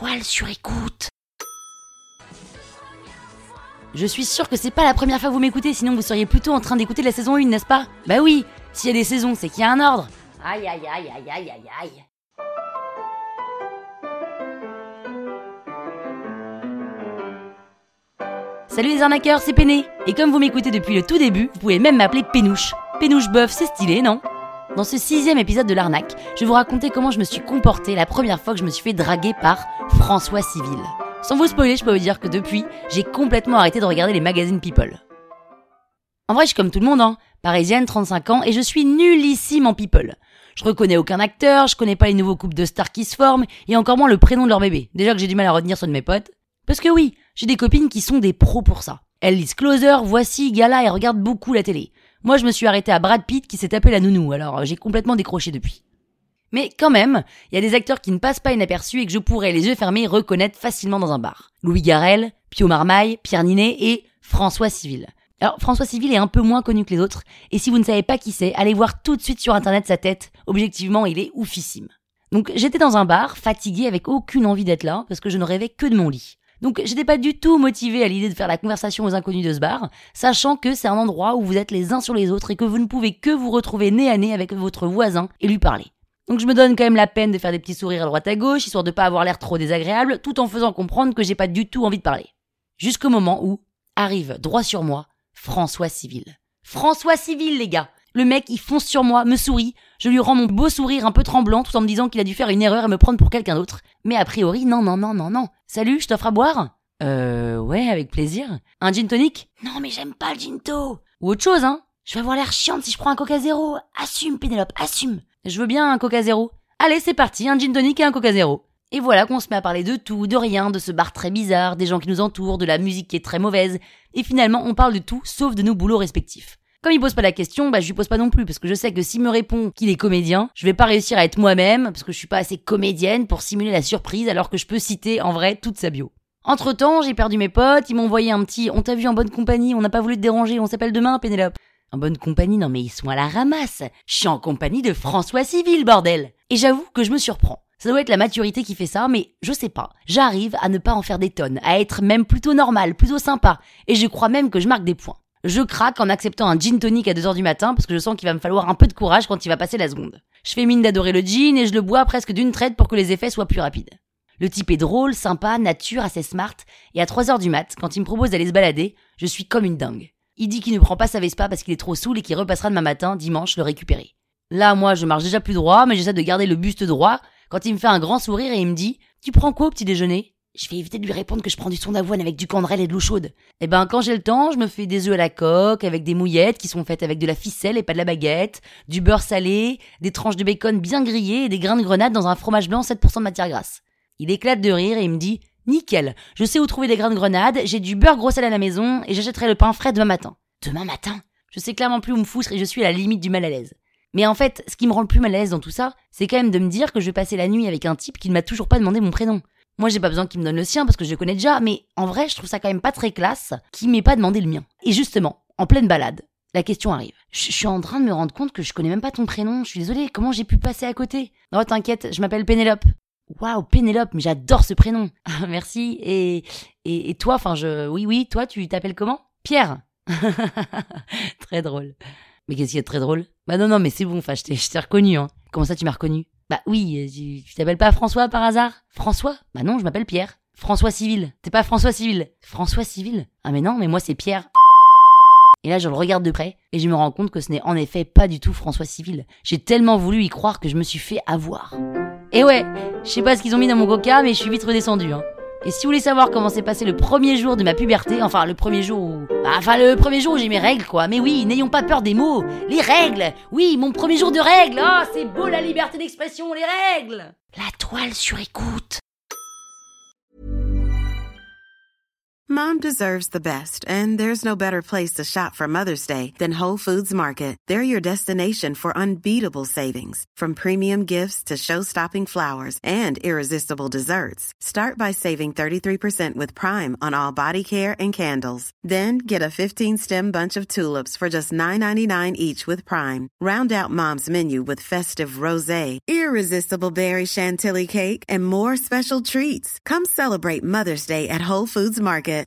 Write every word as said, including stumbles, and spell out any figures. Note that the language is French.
toile sur écoute. Je suis sûre que c'est pas la première fois que vous m'écoutez, sinon vous seriez plutôt en train d'écouter la saison un, n'est-ce pas? Bah oui, s'il y a des saisons, c'est qu'il y a un ordre. Aïe aïe aïe aïe aïe aïe aïe. Salut les arnaqueurs, c'est Péné. Et comme vous m'écoutez depuis le tout début, vous pouvez même m'appeler Pénouche. Pénouche boeuf, c'est stylé, non? Dans ce sixième épisode de l'arnaque, je vais vous raconter comment je me suis comportée la première fois que je me suis fait draguer par François Civil. Sans vous spoiler, je peux vous dire que depuis, j'ai complètement arrêté de regarder les magazines People. En vrai, je suis comme tout le monde, hein, parisienne, trente-cinq ans, et je suis nullissime en People. Je reconnais aucun acteur, je connais pas les nouveaux couples de stars qui se forment, et encore moins le prénom de leur bébé. Déjà que j'ai du mal à retenir ceux de mes potes. Parce que oui, j'ai des copines qui sont des pros pour ça. Elles lisent Closer, Voici, Gala et regardent beaucoup la télé. Moi, je me suis arrêtée à Brad Pitt qui s'est tapé la nounou, alors j'ai complètement décroché depuis. Mais quand même, il y a des acteurs qui ne passent pas inaperçus et que je pourrais, les yeux fermés, reconnaître facilement dans un bar. Louis Garrel, Pio Marmaille, Pierre Ninet et François Civil. Alors, François Civil est un peu moins connu que les autres, et si vous ne savez pas qui c'est, allez voir tout de suite sur internet sa tête. Objectivement, il est oufissime. Donc, j'étais dans un bar, fatiguée, avec aucune envie d'être là, parce que je ne rêvais que de mon lit. Donc j'étais pas du tout motivée à l'idée de faire la conversation aux inconnus de ce bar, sachant que c'est un endroit où vous êtes les uns sur les autres et que vous ne pouvez que vous retrouver nez à nez avec votre voisin et lui parler. Donc je me donne quand même la peine de faire des petits sourires à droite à gauche, histoire de pas avoir l'air trop désagréable, tout en faisant comprendre que j'ai pas du tout envie de parler. Jusqu'au moment où arrive droit sur moi François Civil. François Civil, les gars! Le mec, il fonce sur moi, me sourit, je lui rends mon beau sourire un peu tremblant tout en me disant qu'il a dû faire une erreur et me prendre pour quelqu'un d'autre. Mais a priori, non, non, non, non, non. Salut, je t'offre à boire? Euh, ouais, avec plaisir. Un gin tonic? Non, mais j'aime pas le ginto. Ou autre chose, hein. Je vais avoir l'air chiante si je prends un Coca Zéro. Assume, Pénélope, assume. Je veux bien un Coca Zéro. Allez, c'est parti, un gin tonic et un Coca Zéro. Et voilà qu'on se met à parler de tout, de rien, de ce bar très bizarre, des gens qui nous entourent, de la musique qui est très mauvaise. Et finalement, on parle de tout, sauf de nos boulots respectifs. Comme il pose pas la question, bah je lui pose pas non plus, parce que je sais que s'il me répond qu'il est comédien, je vais pas réussir à être moi-même, parce que je suis pas assez comédienne pour simuler la surprise alors que je peux citer en vrai toute sa bio. Entre temps, j'ai perdu mes potes, ils m'ont envoyé un petit « on t'a vu en bonne compagnie, on n'a pas voulu te déranger, on s'appelle demain, Pénélope ». En bonne compagnie, non mais ils sont à la ramasse. Je suis en compagnie de François Civil, bordel. Et j'avoue que je me surprends. Ça doit être la maturité qui fait ça, mais je sais pas. J'arrive à ne pas en faire des tonnes, à être même plutôt normal, plutôt sympa, et je crois même que je marque des points. Je craque en acceptant un gin tonic à deux heures du matin parce que je sens qu'il va me falloir un peu de courage quand il va passer la seconde. Je fais mine d'adorer le gin et je le bois presque d'une traite pour que les effets soient plus rapides. Le type est drôle, sympa, nature, assez smart, et à trois heures du mat, quand il me propose d'aller se balader, je suis comme une dingue. Il dit qu'il ne prend pas sa Vespa parce qu'il est trop saoul et qu'il repassera demain matin, dimanche, le récupérer. Là, moi, je marche déjà plus droit, mais j'essaie de garder le buste droit quand il me fait un grand sourire et il me dit « Tu prends quoi au petit déjeuner ?» Je vais éviter de lui répondre que je prends du son d'avoine avec du candrel et de l'eau chaude. Eh ben, quand j'ai le temps, je me fais des œufs à la coque, avec des mouillettes qui sont faites avec de la ficelle et pas de la baguette, du beurre salé, des tranches de bacon bien grillées et des grains de grenade dans un fromage blanc sept pour cent de matière grasse. Il éclate de rire et il me dit « Nickel, je sais où trouver des grains de grenade, j'ai du beurre gros sel à la maison et j'achèterai le pain frais demain matin. » Demain matin? Je sais clairement plus où me foutre et je suis à la limite du mal à l'aise. Mais en fait, ce qui me rend le plus mal à l'aise dans tout ça, c'est quand même de me dire que je vais passer la nuit avec un type qui ne m'a toujours pas demandé mon prénom. Moi, j'ai pas besoin qu'il me donne le sien parce que je le connais déjà, mais en vrai, je trouve ça quand même pas très classe qu'il m'ait pas demandé le mien. Et justement, en pleine balade, la question arrive. Je suis en train de me rendre compte que je connais même pas ton prénom, je suis désolée, comment j'ai pu passer à côté? Non, t'inquiète, je m'appelle Pénélope. Waouh, Pénélope, mais j'adore ce prénom. Merci, et, et, et toi, enfin, je, oui, oui, toi, tu t'appelles comment? Pierre. Très drôle. Mais qu'est-ce qu'il y a de très drôle? Bah non, non, mais c'est bon, enfin, je t'ai, je t'ai reconnu, hein. Comment ça, tu m'as reconnu? Bah oui, tu, tu t'appelles pas François par hasard? François? Bah non, je m'appelle Pierre. François Civil. T'es pas François Civil. François Civil? Ah mais non, mais moi c'est Pierre. Et là je le regarde de près et je me rends compte que ce n'est en effet pas du tout François Civil. J'ai tellement voulu y croire que je me suis fait avoir. Et ouais, je sais pas ce qu'ils ont mis dans mon coca, mais je suis vite redescendu, hein. Et si vous voulez savoir comment s'est passé le premier jour de ma puberté, enfin le premier jour où... Bah, enfin le premier jour où j'ai mes règles quoi, mais oui, n'ayons pas peur des mots, les règles, oui, mon premier jour de règles, oh c'est beau la liberté d'expression, les règles. La toile sur écoute. Mom deserves the best, and there's no better place to shop for Mother's Day than Whole Foods Market. They're your destination for unbeatable savings, from premium gifts to show-stopping flowers and irresistible desserts. Start by saving thirty-three percent with Prime on all body care and candles. Then get a fifteen-stem bunch of tulips for just nine ninety-nine each with Prime. Round out Mom's menu with festive rosé, irresistible berry chantilly cake, and more special treats. Come celebrate Mother's Day at Whole Foods Market.